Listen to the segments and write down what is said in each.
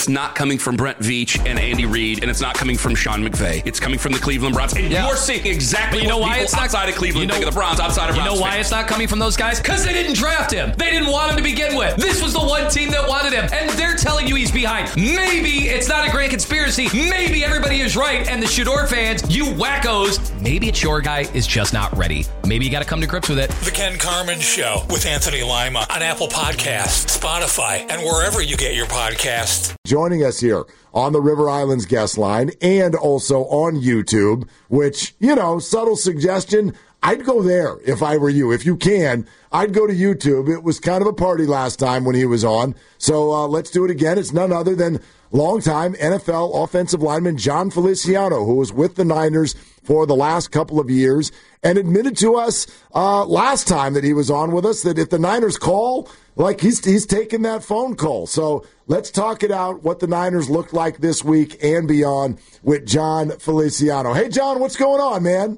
it's not coming from Brent Veach and Andy Reid, and it's not coming from Sean McVay. It's coming from the Cleveland Browns. And you're seeing exactly what people outside of Cleveland think of the Browns, outside of Browns. You know why it's not coming from those guys? Because they didn't draft him. They didn't want him to begin with. This was the one team that wanted him, and they're telling you he's behind. Maybe it's not a grand conspiracy. Maybe everybody is right, and the Shador fans, you wackos, maybe it's your guy is just not ready. Maybe you got to come to grips with it. The Ken Carman Show with Anthony Lima on Apple Podcasts, Spotify, and wherever you get your podcasts. Joining us here on the River Islands guest line and also on YouTube, which, subtle suggestion, I'd go there if I were you. If you can, I'd go to YouTube. It was kind of a party last time when he was on. So let's do it again. It's none other than longtime NFL offensive lineman Jon Feliciano, who was with the Niners for the last couple of years and admitted to us last time that he was on with us that if the Niners call, he's taking that phone call. So let's talk it out, what the Niners looked like this week and beyond with Jon Feliciano. Hey, Jon, what's going on, man?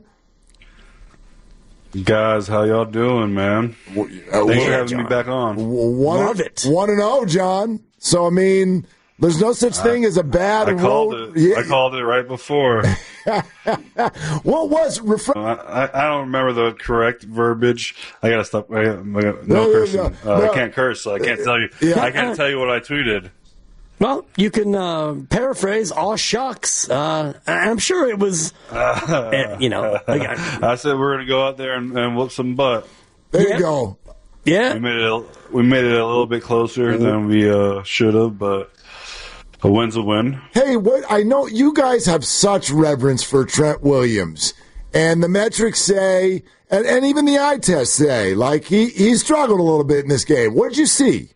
Guys, how y'all doing, man? Thanks for having me back on. Love it. 1-0, Jon. So, there's no such thing as a bad road. I called it right before. What was I don't remember the correct verbiage. I gotta stop. No cursing. I can't curse, so I can't tell you. Yeah. I can't tell you what I tweeted. Well, you can paraphrase "aw shucks." I'm sure it was, I said we're gonna go out there and whoop some butt. There you go. Yeah, we made it a little bit closer than we should have, but a win's a win. Hey, I know you guys have such reverence for Trent Williams, and the metrics say, and even the eye tests say, he struggled a little bit in this game. What did you see?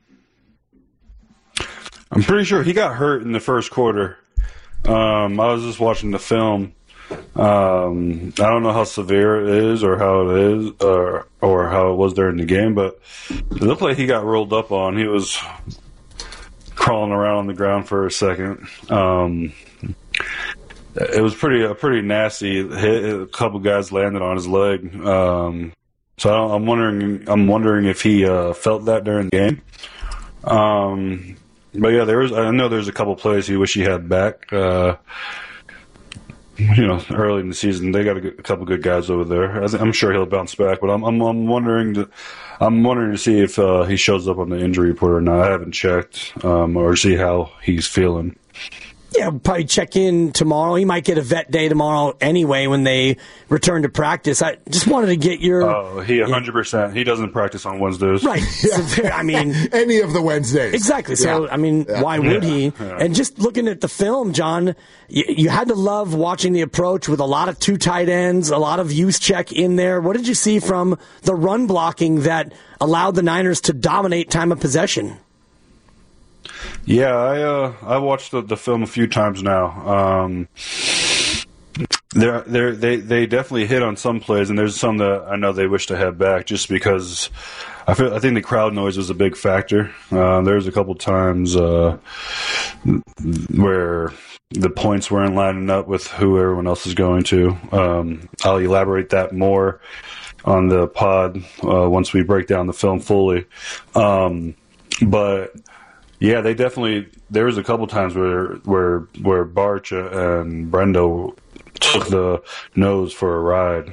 I'm pretty sure he got hurt in the first quarter. I was just watching the film. I don't know how severe it is or how it is or how it was during the game, but it looked like he got rolled up on. He was crawling around on the ground for a second. It was a pretty nasty hit. A couple guys landed on his leg. So I'm wondering if he felt that during the game. But yeah, I know there's a couple plays he wish he had back. Early in the season, they got a couple good guys over there. I'm sure he'll bounce back, but I'm wondering to see if he shows up on the injury report or not. I haven't checked or see how he's feeling. Yeah, probably check in tomorrow. He might get a vet day tomorrow anyway when they return to practice. I just wanted to get your... Oh, he 100%. He doesn't practice on Wednesdays. Right. So, any of the Wednesdays. Exactly. So, why would he? Yeah. And just looking at the film, Jon, you had to love watching the approach with a lot of two tight ends, a lot of use check in there. What did you see from the run blocking that allowed the Niners to dominate time of possession? Yeah, I watched the film a few times now. They definitely hit on some plays, and there's some that I know they wish to have back, just because I think the crowd noise was a big factor. There's a couple times where the points weren't lining up with who everyone else is going to. I'll elaborate that more on the pod once we break down the film fully. But yeah, they definitely. There was a couple times where Barch and Brendo took the nose for a ride.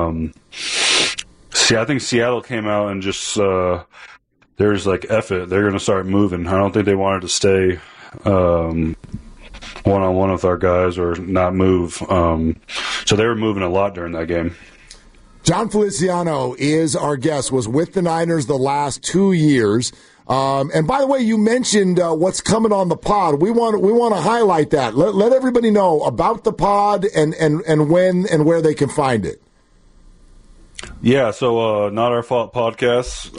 I think Seattle came out and just there's F it, they're going to start moving. I don't think they wanted to stay one-on-one with our guys or not move. So they were moving a lot during that game. Jon Feliciano is our guest, was with the Niners the last 2 years. And by the way, you mentioned what's coming on the pod. We want to highlight that. Let everybody know about the pod and when and where they can find it. Yeah, so Not Our Fault podcast.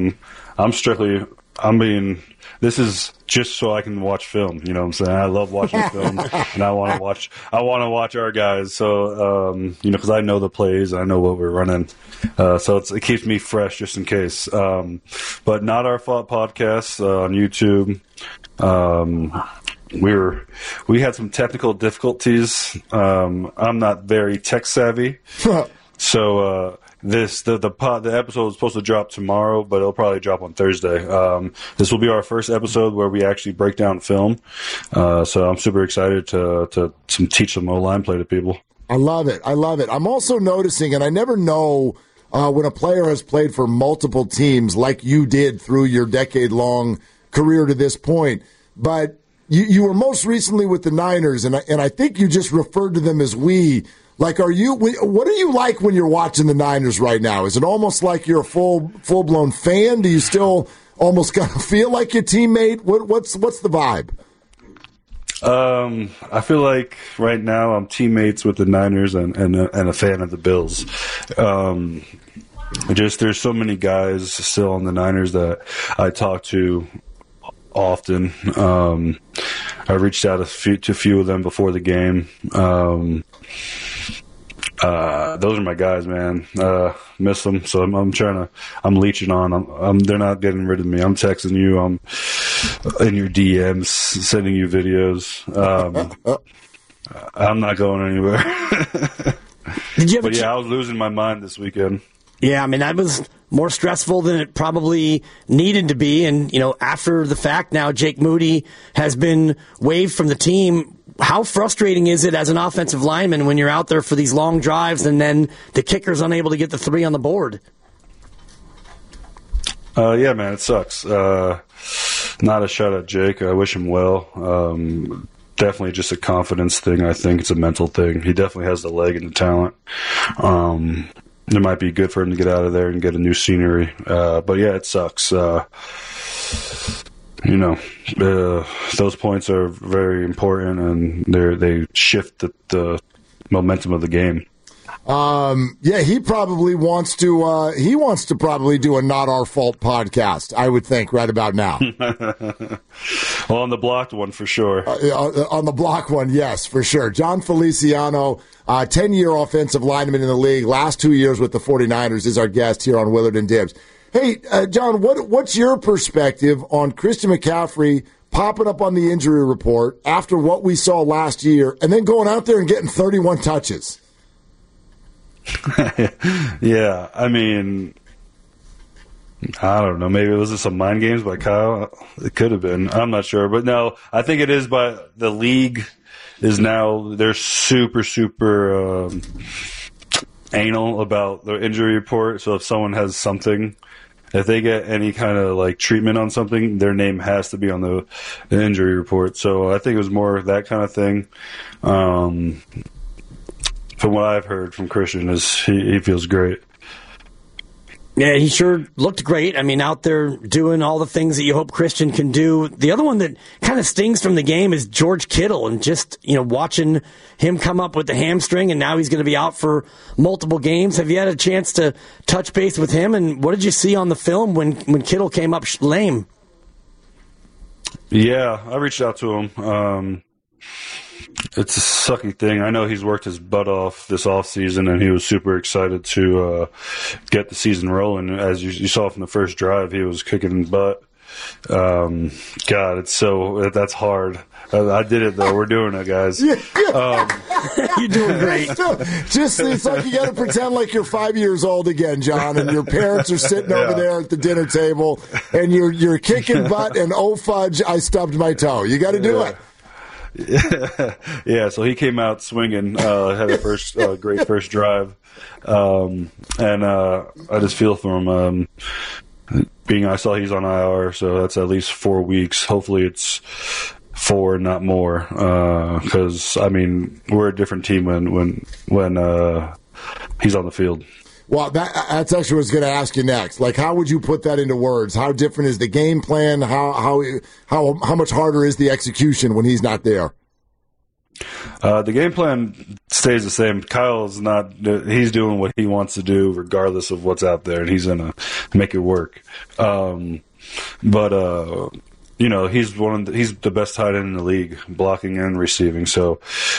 This is just so I can watch film. You know what I'm saying? I love watching film, and I want to watch our guys. So because I know the plays, I know what we're running. So it keeps me fresh just in case. But Not Our Fault podcast on YouTube. We had some technical difficulties. I'm not very tech savvy, so the episode is supposed to drop tomorrow, but it'll probably drop on Thursday. This will be our first episode where we actually break down film. So I'm super excited to teach some O-line play to people. I love it. I'm also noticing, and I never know when a player has played for multiple teams like you did through your decade-long career to this point, but you were most recently with the Niners, and I think you just referred to them as we. Like, what are you like when you're watching the Niners right now? Is it almost like you're a full-blown fan? Do you still almost kind of feel like your teammate? What's the vibe? I feel like right now I'm teammates with the Niners and a fan of the Bills. There's so many guys still on the Niners that I talk to often. I reached out to a few of them before the game. Those are my guys, man. Miss them, so I'm leeching on. They're not getting rid of me. I'm texting you. I'm in your DMs, sending you videos. I'm not going anywhere. I was losing my mind this weekend. Yeah, I mean, that was more stressful than it probably needed to be. And, after the fact now, Jake Moody has been waived from the team. How frustrating is it as an offensive lineman when you're out there for these long drives and then the kicker's unable to get the 3 on the board? Yeah, man, it sucks. Not a shot at Jake. I wish him well. Definitely just a confidence thing. I think it's a mental thing. He definitely has the leg and the talent. It might be good for him to get out of there and get a new scenery. But yeah, it sucks. Those points are very important, and they shift the momentum of the game. He probably wants to probably do a Not Our Fault podcast, I would think, right about now. Well, on the blocked one, for sure. On the block one, yes, for sure. John Feliciano, 10-year offensive lineman in the league, last 2 years with the 49ers, is our guest here on Willard and Dibs. Hey, John, what's your perspective on Christian McCaffrey popping up on the injury report after what we saw last year and then going out there and getting 31 touches? Yeah, I mean, I don't know. Maybe it was some mind games by Kyle. It could have been. I'm not sure. But no, I think it is by the league is now, they're super, super anal about their injury report. So if someone has something, if they get any kind of like treatment on something, their name has to be on the injury report. So I think it was more that kind of thing. From what I've heard from Christian, is he feels great. Yeah, he sure looked great. I mean, out there doing all the things that you hope Christian can do. The other one that kind of stings from the game is George Kittle, and just, watching him come up with the hamstring, and now he's going to be out for multiple games. Have you had a chance to touch base with him, and what did you see on the film when Kittle came up lame? Yeah, I reached out to him. It's a sucky thing. I know he's worked his butt off this offseason, and he was super excited to get the season rolling. As you saw from the first drive, he was kicking butt. God, that's hard. I did it, though. We're doing it, guys. You're doing great. It's like you got to pretend like you're 5 years old again, John, and your parents are sitting over there at the dinner table, and you're kicking butt, and oh, fudge, I stubbed my toe. You got to do it. Yeah, so he came out swinging, had a great first drive, and I just feel for him. I saw he's on IR, so that's at least 4 weeks. Hopefully it's 4, not more, because I mean we're a different team when he's on the field. Well, that's actually what I was going to ask you next. Like, how would you put that into words? How different is the game plan? How much harder is the execution when he's not there? The game plan stays the same. Kyle's not. He's doing what he wants to do, regardless of what's out there, and he's going to make it work. But he's he's the best tight end in the league, blocking and receiving. So,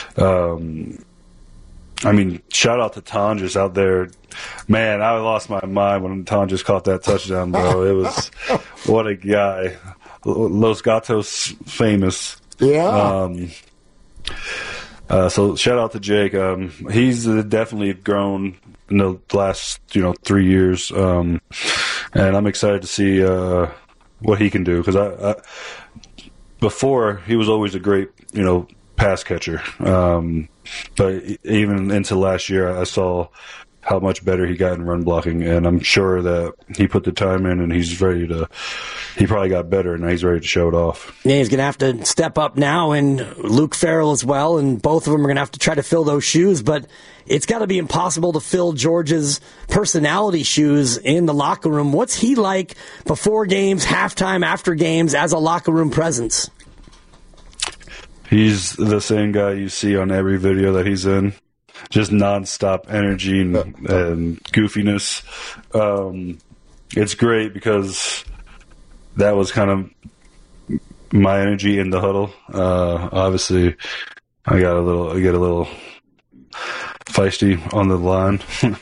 I mean, shout out to Tonjes out there. Man, I lost my mind when Tonjes caught that touchdown, bro. It was, what a guy. Los Gatos famous. Yeah. So shout out to Jake. He's definitely grown in the last 3 years, and I'm excited to see what he can do, because I before he was always a great pass catcher, but even into last year I saw how much better he got in run blocking, and I'm sure that he put the time in and he probably got better, and now he's ready to show it off. Yeah, he's going to have to step up now, and Luke Farrell as well, and both of them are going to have to try to fill those shoes, but it's got to be impossible to fill George's personality shoes in the locker room. What's he like before games, halftime, after games, as a locker room presence? He's the same guy you see on every video that he's in. Just nonstop energy and goofiness. It's great because that was kind of my energy in the huddle. Obviously, I get a little feisty on the line,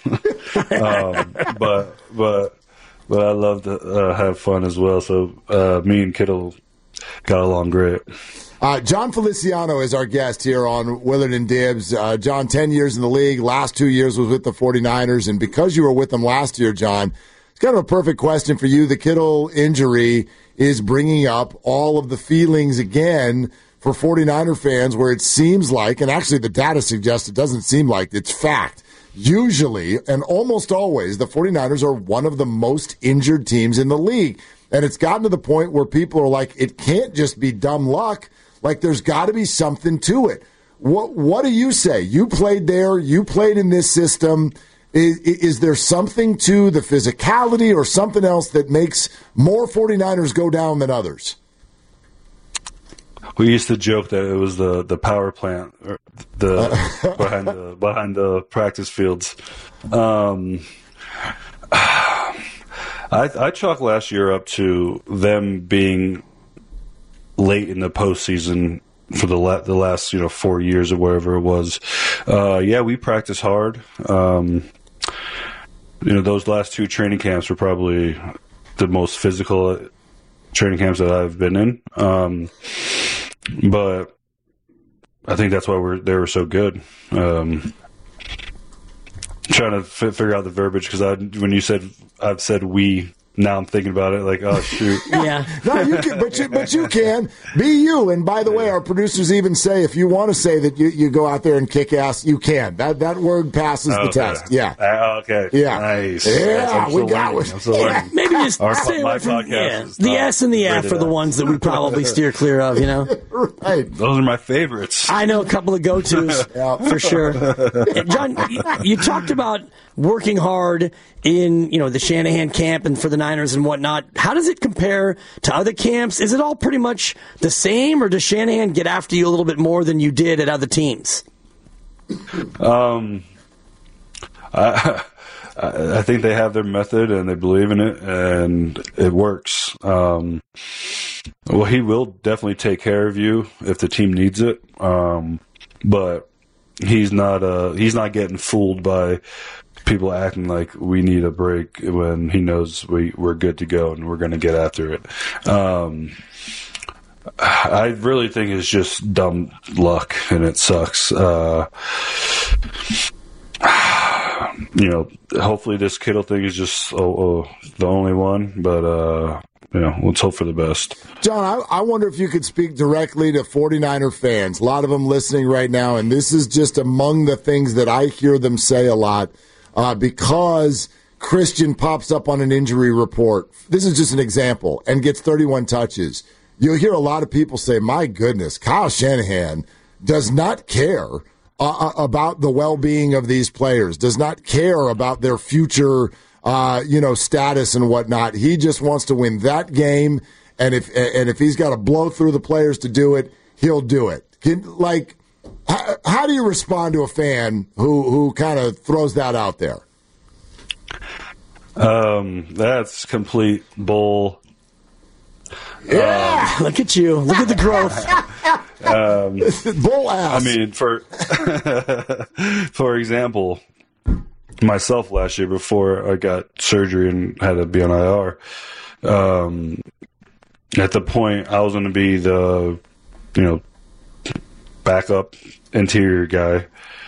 but I love to have fun as well. So me and Kittle got along great. John Feliciano is our guest here on Willard and Dibs. John, 10 years in the league. Last 2 years was with the 49ers. And because you were with them last year, John, it's kind of a perfect question for you. The Kittle injury is bringing up all of the feelings again for 49er fans, where it seems like, and actually the data suggests it doesn't seem like, it's fact. Usually, and almost always, the 49ers are one of the most injured teams in the league. And it's gotten to the point where people are like, it can't just be dumb luck. Like, there's got to be something to it. What do you say? You played there. You played in this system. Is there something to the physicality or something else that makes more 49ers go down than others? We used to joke that it was the power plant behind the practice fields. I chalk last year up to them being late in the postseason for the last 4 years or whatever it was. We practice hard. Those last 2 training camps were probably the most physical training camps that I've been in. But I think that's why they were so good. Trying to figure out the verbiage, because when you said I've said we. Now I'm thinking about it, like, oh shoot. Yeah. No, you can, but you can be you. And by the way, our producers even say if you want to say that you go out there and kick ass, you can. That word passes the test. Yeah. Okay. Yeah. Nice. Yeah. We got it. I'm still learning. Maybe just stay away from the S and the F are the ones that we probably steer clear of. Right. Those are my favorites. I know a couple of go-tos for sure. John, you talked about working hard in the Shanahan camp and for the Niners and whatnot. How does it compare to other camps? Is it all pretty much the same, or does Shanahan get after you a little bit more than you did at other teams? I think they have their method and they believe in it, and it works. Well, he will definitely take care of you if the team needs it, but he's not getting fooled by people acting like we need a break when he knows we're good to go and we're going to get after it. I really think it's just dumb luck, and it sucks. Hopefully this Kittle thing is just the only one, but let's hope for the best. John, I wonder if you could speak directly to 49er fans. A lot of them listening right now, and this is just among the things that I hear them say a lot. Because Christian pops up on an injury report, this is just an example, and gets 31 touches. You'll hear a lot of people say, my goodness, Kyle Shanahan does not care about the well-being of these players, does not care about their future, status and whatnot. He just wants to win that game, and if he's got to blow through the players to do it, he'll do it. How do you respond to a fan who kind of throws that out there? That's complete bull. Yeah, look at you. Look at the growth. Bull ass. I mean, for example, myself last year before I got surgery and had to be on IR, at the point I was going to be the, backup interior guy.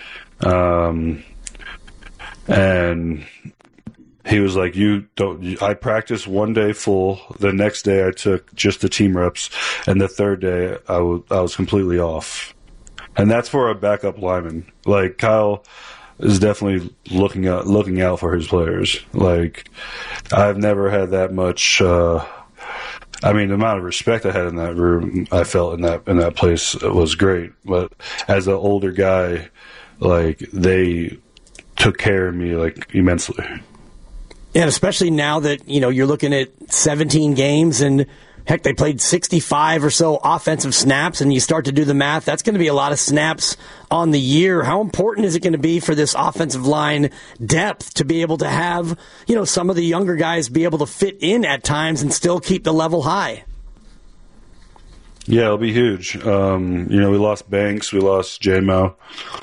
And he was like, I practiced one day full. The next day I took just the team reps. And the third day I was completely off. And that's for a backup lineman. Like, Kyle is definitely looking out for his players. Like, I've never had that much, the amount of respect I had in that room, I felt in that place was great. But as an older guy, like, they took care of me, like, immensely. And especially now that, you're looking at 17 games and, heck, they played 65 or so offensive snaps, and you start to do the math, that's going to be a lot of snaps on the year. How important is it going to be for this offensive line depth to be able to have, some of the younger guys be able to fit in at times and still keep the level high? Yeah, it'll be huge. We lost Banks, we lost J-Mo.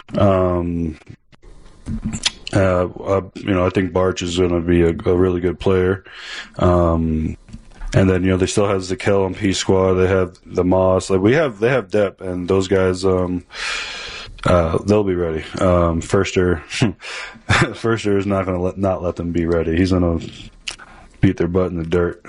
I think Barch is going to be a really good player. And then, they still have Zakel on P Squad. They have the Moss. Like, they have depth, and those guys, they'll be ready. Firster is not going to not let them be ready. He's going to beat their butt in the dirt.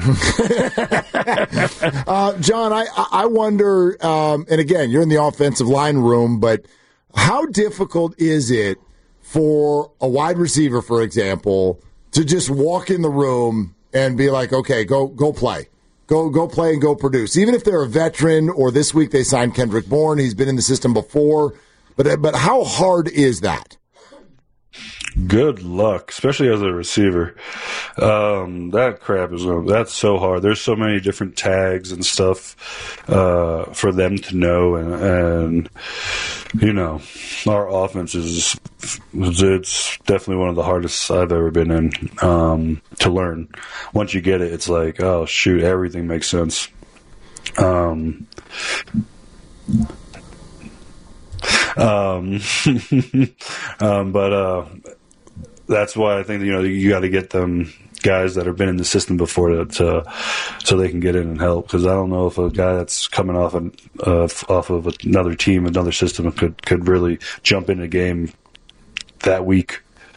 John, I wonder, and again, you're in the offensive line room, but how difficult is it for a wide receiver, for example, to just walk in the room and be like, okay, go play. Go play and go produce. Even if they're a veteran, or this week they signed Kendrick Bourne, he's been in the system before. But how hard is that? Good luck, especially as a receiver. That crap that's so hard. There's so many different tags and stuff for them to know, and our offense it's definitely one of the hardest I've ever been in to learn. Once you get it, it's like, oh shoot, everything makes sense. But that's why I think you got to get them guys that have been in the system before so they can get in and help. Because I don't know if a guy that's coming off of another team, another system, could really jump in a game that week.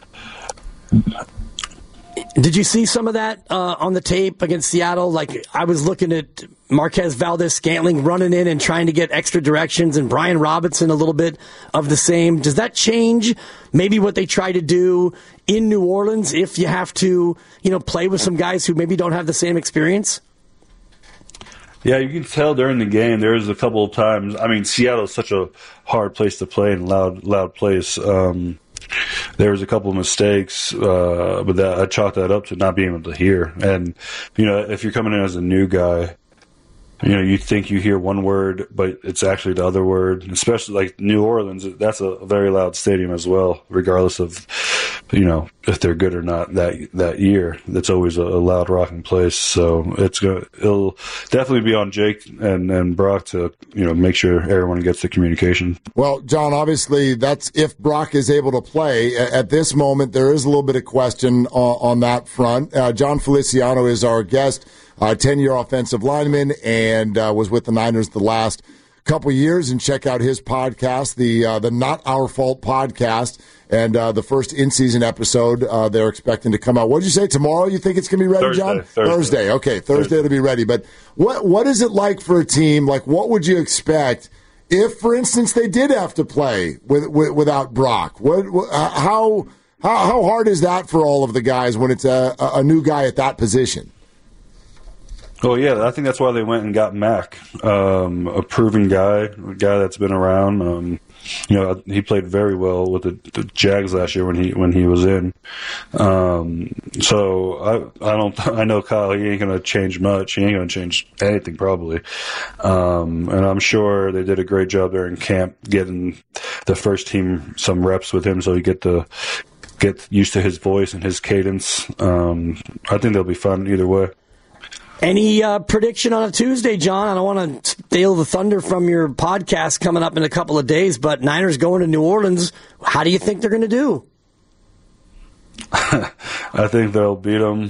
Did you see some of that on the tape against Seattle? Like, I was looking at Marquez Valdes-Scantling running in and trying to get extra directions, and Brian Robinson a little bit of the same. Does that change maybe what they try to do in New Orleans if you have to, play with some guys who maybe don't have the same experience? Yeah, you can tell during the game. There was a couple of times. Seattle is such a hard place to play and loud place. There was a couple of mistakes, but I chalked that up to not being able to hear. And, if you're coming in as a new guy, you think you hear one word, but it's actually the other word. Especially like New Orleans, that's a very loud stadium as well, regardless of, if they're good or not that year. That's always a loud rocking place. So it'll definitely be on Jake and Brock to, make sure everyone gets the communication. Well, John, obviously that's if Brock is able to play. At this moment, there is a little bit of question on that front. John Feliciano is our guest. 10-year offensive lineman, and was with the Niners the last couple years. And check out his podcast, the Not Our Fault podcast, and the first in-season episode they're expecting to come out. What did you say, tomorrow you think it's going to be ready, Thursday, John? Thursday. Okay, Thursday to be ready. But what is it like for a team? Like, what would you expect if, for instance, they did have to play without Brock? How hard is that for all of the guys when it's a new guy at that position? Oh, yeah, I think that's why they went and got Mack, a proven guy, a guy that's been around. He played very well with the Jags last year when he was in. So I know Kyle, he ain't going to change much. He ain't going to change anything probably. And I'm sure they did a great job there in camp getting the first team some reps with him so he get used to his voice and his cadence. I think they'll be fun either way. Any prediction on a Tuesday, John? I don't want to steal the thunder from your podcast coming up in a couple of days, but Niners going to New Orleans. How do you think they're going to do? I think they'll beat them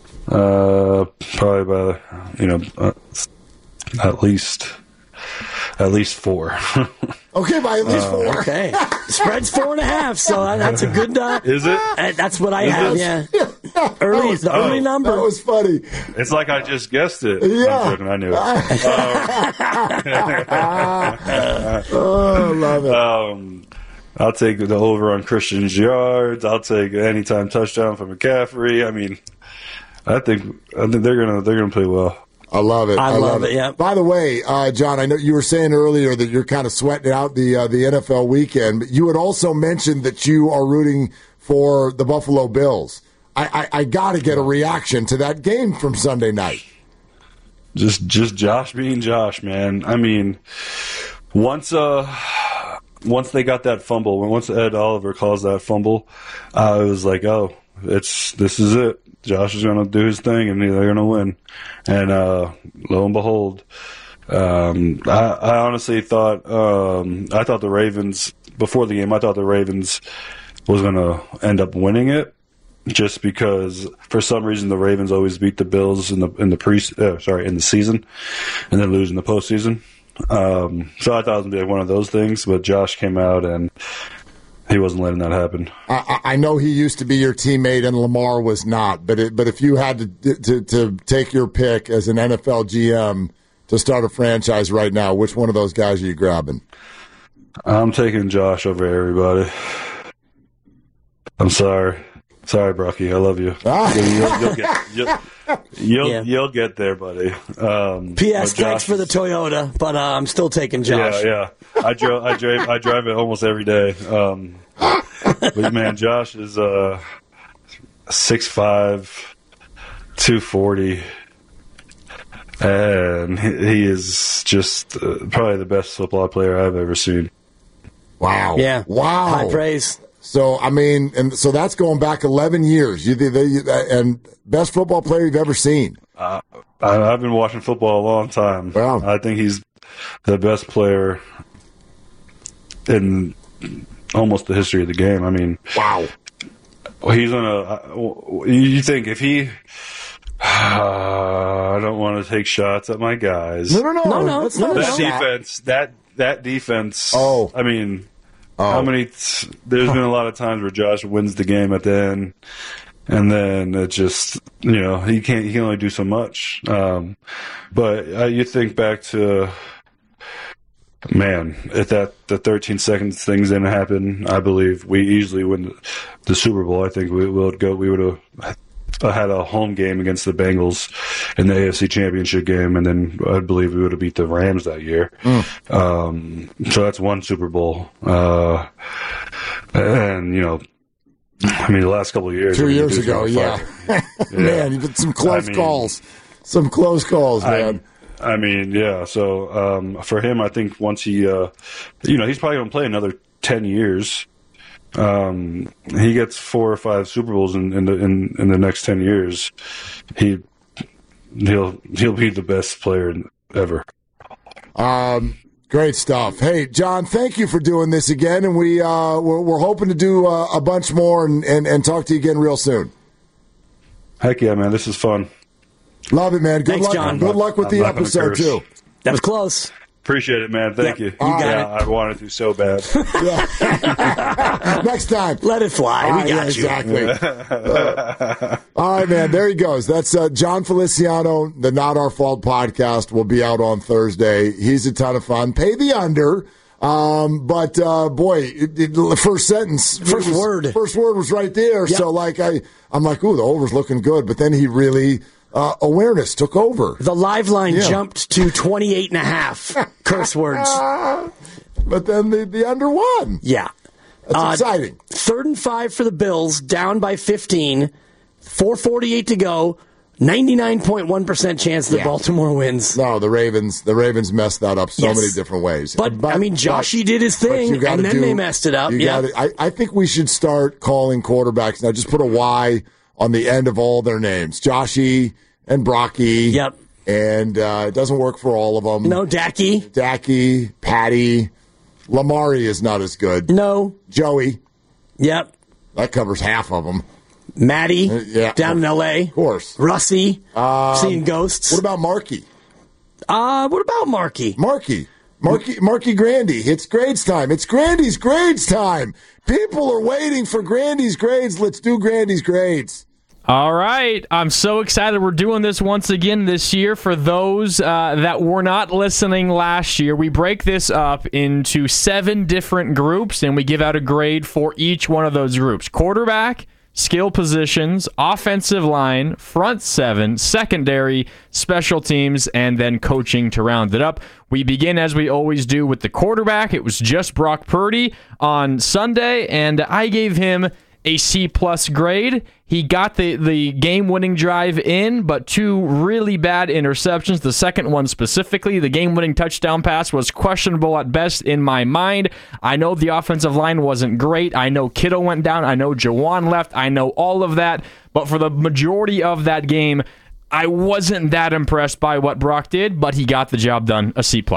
probably by, at least at least 4. Okay, by at least 4. Okay. Spread's 4.5, so that's a good... Is it? That's what I have, yeah. Early number. That was funny. It's like I just guessed it. Yeah. I'm joking, I knew it. Oh, I love it. I'll take the over on Christian's yards. I'll take anytime touchdown from McCaffrey. I mean, I think they're gonna play well. I love it. I love it. Yeah. By the way, John, I know you were saying earlier that you're kind of sweating out the NFL weekend, but you had also mentioned that you are rooting for the Buffalo Bills. I got to get a reaction to that game from Sunday night. Just Josh being Josh, man. I mean, once they got that fumble, once Ed Oliver calls that fumble, I was like, oh, this is it. Josh is going to do his thing, and they're going to win. And lo and behold, I honestly thought I thought the Ravens before the game. I thought the Ravens was going to end up winning it, just because for some reason the Ravens always beat the Bills in the season, and then lose in the postseason. So I thought it was going to be like one of those things, but Josh came out and he wasn't letting that happen. I know he used to be your teammate and Lamar was not, but if you had to take your pick as an NFL GM to start a franchise right now, which one of those guys are you grabbing? I'm taking Josh over everybody. I'm sorry. Sorry, Brocky. I love you. You'll get there, buddy. P.S. Thanks for the Toyota, but I'm still taking Josh. Yeah. I drive it almost every day. But man, Josh is 6'5", 240, and he is just probably the best football player I've ever seen. Wow. Yeah. Wow. High praise. So, I mean, and so that's going back 11 years. And best football player you've ever seen. I've been watching football a long time. Wow. I think he's the best player in almost the history of the game. I mean, wow. He's you think if he... I don't want to take shots at my guys. No. That defense. Oh. I mean... How many? There's been a lot of times where Josh wins the game at the end, and then it just he can only do so much. But you think back to, man, if the 13 seconds things didn't happen, I believe we easily win the Super Bowl. I think we would have had a home game against the Bengals in the AFC Championship game, and then I believe we would have beat the Rams that year. So that's one Super Bowl. And, I mean, the last couple of years. 2 years ago, yeah. Man, you've had some close calls. Some close calls, man. I mean, yeah. So for him, I think once he, he's probably going to play another 10 years. He gets 4 or 5 Super Bowls in the next 10 years. He'll be the best player ever. Great stuff. Hey, John, thank you for doing this again, and we're hoping to do a bunch more and talk to you again real soon. Heck yeah, man! This is fun. Love it, man. Good Thanks, luck, John. Good luck with the episode too. That was close. Appreciate it, man. Thank you. You got it. I wanted to so bad. Next time. Let it fly. We got you. Exactly. All right, man. There he goes. That's John Feliciano. The Not Our Fault podcast will be out on Thursday. He's a ton of fun. Pay the under. But boy, first sentence, first word was right there. Yep. So I'm like, ooh, the over's looking good. But then he really. Awareness took over. The live line jumped to 28.5 curse words. But then the under won. Yeah. That's exciting. 3rd and 5 for the Bills, down by 15, 4:48 to go, 99.1% chance that Baltimore wins. No, the Ravens messed that up so many different ways. But I mean, Joshy did his thing, and then they messed it up. I think we should start calling quarterbacks now. Just put a Y on the end of all their names. Joshy and Brocky. Yep. And it doesn't work for all of them. No, Dacky, Patty. Lamari is not as good. No. Joey. Yep. That covers half of them. Maddie, down in L.A. Of course. Russie, seeing ghosts. What about Markey? What about Markey? Markey. Marky Grandy, it's grades time. It's Grandy's grades time. People are waiting for Grandy's grades. Let's do Grandy's grades. All right. I'm so excited we're doing this once again this year. For those that were not listening last year, we break this up into 7 different groups, and we give out a grade for each one of those groups. Quarterback, skill positions, offensive line, front 7, secondary, special teams, and then coaching to round it up. We begin, as we always do, with the quarterback. It was just Brock Purdy on Sunday, and I gave him a C-plus grade. He got the game-winning drive in, but 2 really bad interceptions. The second one specifically, the game-winning touchdown pass, was questionable at best in my mind. I know the offensive line wasn't great. I know Kittle went down. I know Juwan left. I know all of that. But for the majority of that game, I wasn't that impressed by what Brock did, but he got the job done, a C+.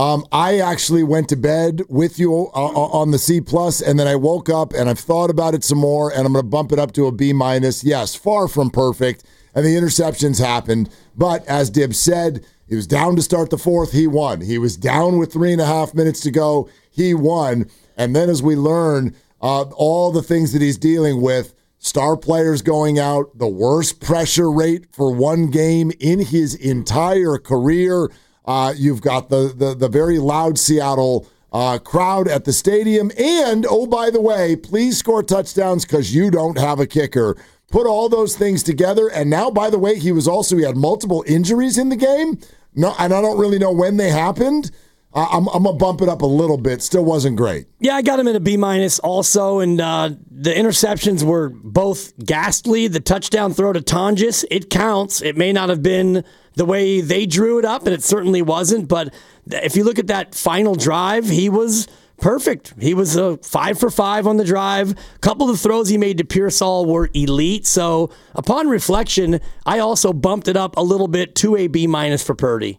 I actually went to bed with you on the C+, and then I woke up and I've thought about it some more, and I'm going to bump it up to a B-. Yes, far from perfect, and the interceptions happened, but as Dib said, he was down to start the 4th, he won. He was down with 3.5 minutes to go, he won, and then as we learn all the things that he's dealing with, star players going out, the worst pressure rate for one game in his entire career. You've got the very loud Seattle crowd at the stadium. And, oh, by the way, please score touchdowns because you don't have a kicker. Put all those things together. And now, by the way, he had multiple injuries in the game. No, and I don't really know when they happened. I'm going to bump it up a little bit. Still wasn't great. Yeah, I got him at a B- also, and the interceptions were both ghastly. The touchdown throw to Tonjes, it counts. It may not have been the way they drew it up, and it certainly wasn't, but if you look at that final drive, he was perfect. He was 5 for 5 on the drive. A couple of the throws he made to Pearsall were elite, so upon reflection, I also bumped it up a little bit to a B- for Purdy.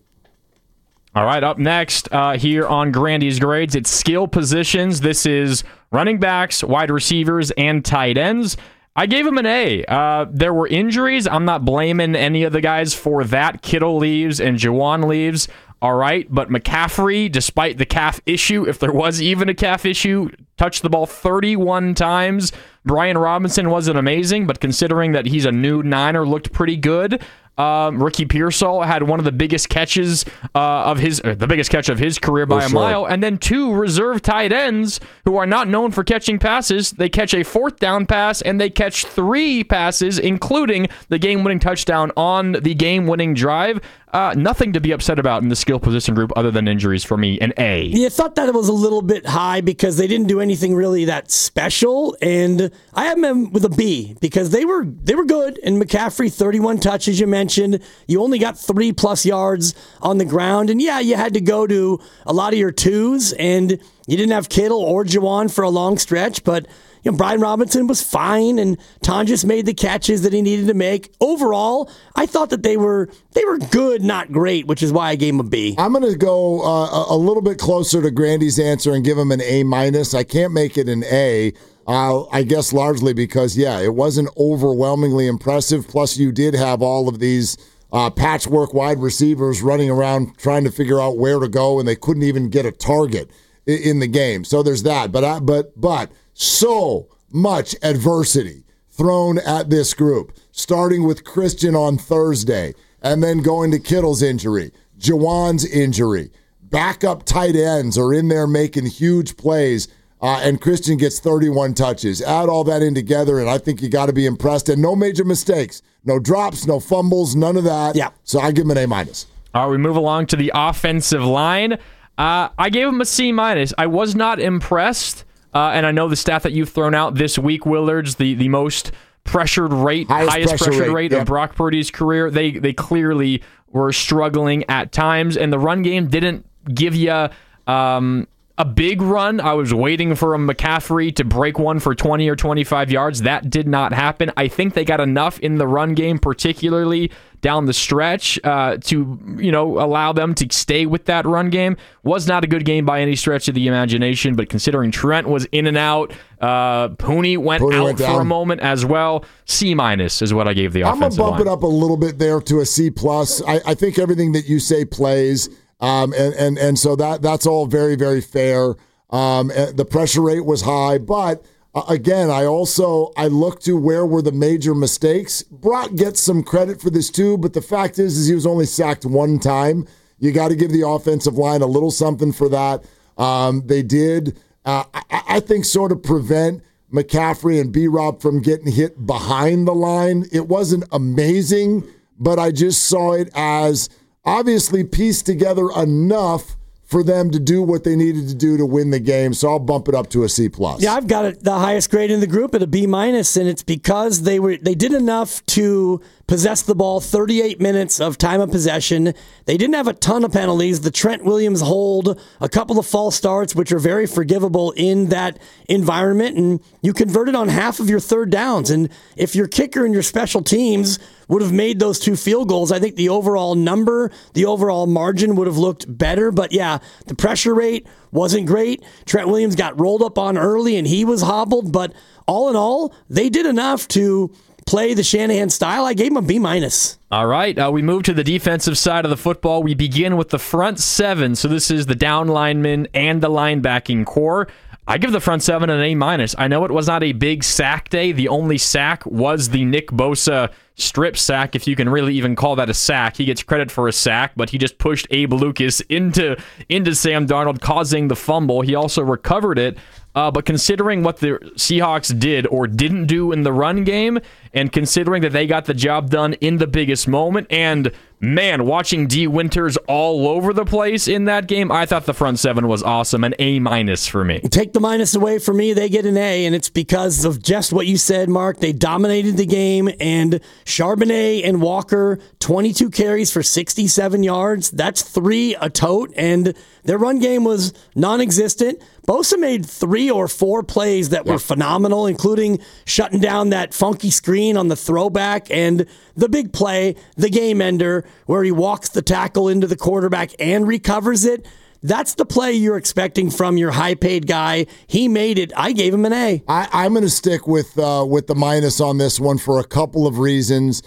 All right, up next here on Grandy's grades, it's skill positions. This is running backs, wide receivers, and tight ends. I gave him an A. There were injuries. I'm not blaming any of the guys for that. Kittle leaves and Juwan leaves. All right, but McCaffrey, despite the calf issue, if there was even a calf issue, touched the ball 31 times. Brian Robinson wasn't amazing, but considering that he's a new Niner, looked pretty good. Ricky Pearsall had one of the biggest catches the biggest catch of his career by a mile, and then 2 reserve tight ends who are not known for catching passes. They catch a 4th down pass, and they catch 3 passes, including the game-winning touchdown on the game-winning drive. Nothing to be upset about in the skill position group other than injuries for me, an A. Yeah, I thought that it was a little bit high because they didn't do anything really that special, and I have them with a B because they were good. And McCaffrey, 31 touches, you mentioned. You only got 3+ yards on the ground, and yeah, you had to go to a lot of your 2s, and you didn't have Kittle or Juwan for a long stretch, but Brian Robinson was fine, and Tonjes made the catches that he needed to make. Overall, I thought that they were good, not great, which is why I gave him a B. I'm going to go a little bit closer to Grandy's answer and give him an A-. I can't make it an A. I guess largely because, it wasn't overwhelmingly impressive. Plus, you did have all of these patchwork wide receivers running around trying to figure out where to go, and they couldn't even get a target in the game. So there's that. But so much adversity thrown at this group, starting with Christian on Thursday, and then going to Kittle's injury, Juwan's injury. Backup tight ends are in there making huge plays, and Christian gets 31 touches. Add all that in together, and I think you got to be impressed. And no major mistakes, no drops, no fumbles, none of that. Yeah. So I give him an A-. All right, we move along to the offensive line. I gave him a C-. I was not impressed. And I know the stat that you've thrown out this week, Willards, the most pressured rate, highest pressure rate of Brock Purdy's career. They clearly were struggling at times, and the run game didn't give you a big run. I was waiting for a McCaffrey to break one for 20 or 25 yards. That did not happen. I think they got enough in the run game, particularly down the stretch, to allow them to stay with that run game. Was not a good game by any stretch of the imagination, but considering Trent was in and out, Pooney went out for a moment as well. C- is what I gave the offensive line. I'm going to bump it up a little bit there to a C+. I think everything that you say plays. And so that's all very, very fair. The pressure rate was high, but again, I look to where were the major mistakes. Brock gets some credit for this too, but the fact is he was only sacked one time. You got to give the offensive line a little something for that. They did, I think, sort of prevent McCaffrey and B-Rob from getting hit behind the line. It wasn't amazing, but I just saw it as obviously pieced together enough for them to do what they needed to do to win the game. So I'll bump it up to a C+. Yeah, I've got it the highest grade in the group at a B-, and it's because they did enough to possess the ball 38 minutes of time of possession. They didn't have a ton of penalties. The Trent Williams hold, a couple of false starts, which are very forgivable in that environment, and you converted on half of your third downs. And if your kicker and your special teams would have made those 2 field goals, I think the overall number, the overall margin would have looked better. But yeah, the pressure rate wasn't great. Trent Williams got rolled up on early and he was hobbled. But all in all, they did enough to play the Shanahan style. I gave him a B-. All right, we move to the defensive side of the football. We begin with the front 7. So this is the down linemen and the linebacking core. I give the front 7 an A-. I know it was not a big sack day. The only sack was the Nick Bosa strip sack, if you can really even call that a sack. He gets credit for a sack, but he just pushed Abe Lucas into Sam Darnold, causing the fumble. He also recovered it. But considering what the Seahawks did or didn't do in the run game, and considering that they got the job done in the biggest moment, and man, watching D. Winters all over the place in that game, I thought the front 7 was awesome. An A- for me. Take the minus away from me, they get an A, and it's because of just what you said, Mark. They dominated the game, and Charbonnet and Walker, 22 carries for 67 yards. That's 3 a tote, and their run game was non-existent. Bosa made 3 or 4 plays that were phenomenal, including shutting down that funky screen on the throwback and the big play, the game ender, where he walks the tackle into the quarterback and recovers it. That's the play you're expecting from your high-paid guy. He made it. I gave him an A. I'm going to stick with the minus on this one for a couple of reasons.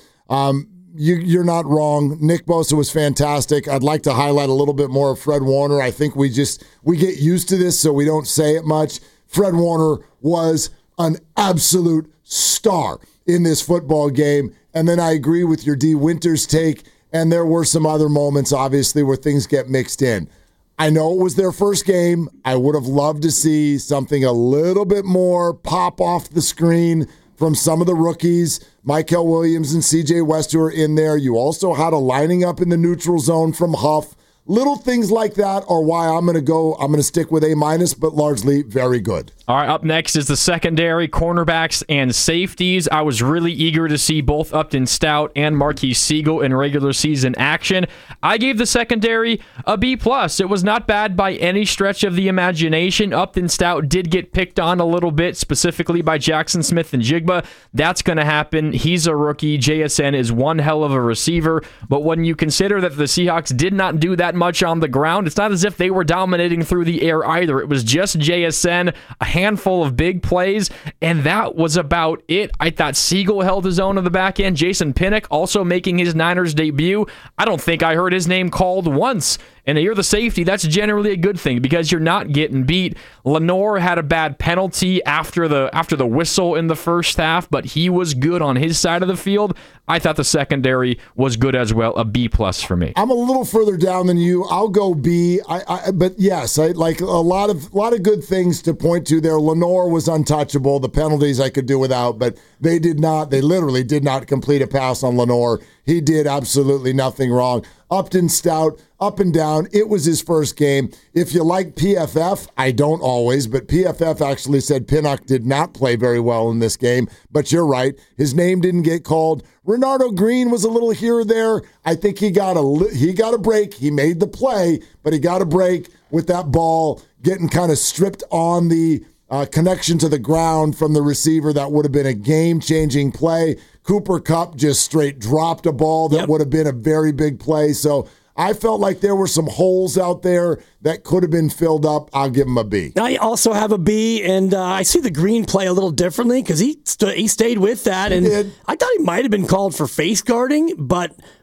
You're not wrong. Nick Bosa was fantastic. I'd like to highlight a little bit more of Fred Warner. I think we get used to this, so we don't say it much. Fred Warner was an absolute star in this football game. And then I agree with your D. Winters take, and there were some other moments, obviously, where things get mixed in. I know it was their first game. I would have loved to see something a little bit more pop off the screen from some of the rookies, Mykel Williams and C.J. West, who are in there. You also had a lining up in the neutral zone from Huff. Little things like that are why I'm going to stick with A-, but largely very good. All right, up next is the secondary, cornerbacks, and safeties. I was really eager to see both Upton Stout and Marquise Siegel in regular season action. I gave the secondary a B+. It was not bad by any stretch of the imagination. Upton Stout did get picked on a little bit, specifically by Jackson Smith and Jigba. That's going to happen. He's a rookie. JSN is one hell of a receiver. But when you consider that the Seahawks did not do that much on the ground, it's not as if they were dominating through the air either. It was just JSN, a handful of big plays, and that was about it. I thought Siegel held his own on the back end. Jason Pinnock also making his Niners debut. I don't think I heard his name called once. And you're the safety, that's generally a good thing because you're not getting beat. Lenore had a bad penalty after the whistle in the first half, but he was good on his side of the field. I thought the secondary was good as well, a B+ for me. I'm a little further down than you. I'll go B. But yes, I like a lot of good things to point to there. Lenore was untouchable. The penalties I could do without, but they literally did not complete a pass on Lenore. He did absolutely nothing wrong. Upton Stout, up and down. It was his first game. If you like PFF, I don't always, but PFF actually said Pinnock did not play very well in this game. But you're right. His name didn't get called. Renardo Green was a little here or there. I think he got a break. He made the play, but he got a break with that ball getting kind of stripped on the connection to the ground from the receiver. That would have been a game-changing play. Cooper Kupp just straight dropped a ball that would have been a very big play. So I felt like there were some holes out there that could have been filled up. I'll give him a B. I also have a B, and I see the Green play a little differently because he stayed with that. And I thought he might have been called for face guarding, but